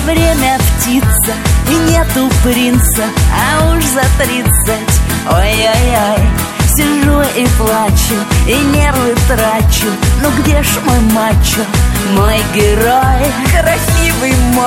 время птица, и нету принца, а уж за 30. Ой-ой-ой, сижу и плачу, и нервы трачу. Ну где ж мой мачо, мой герой, красивый мой?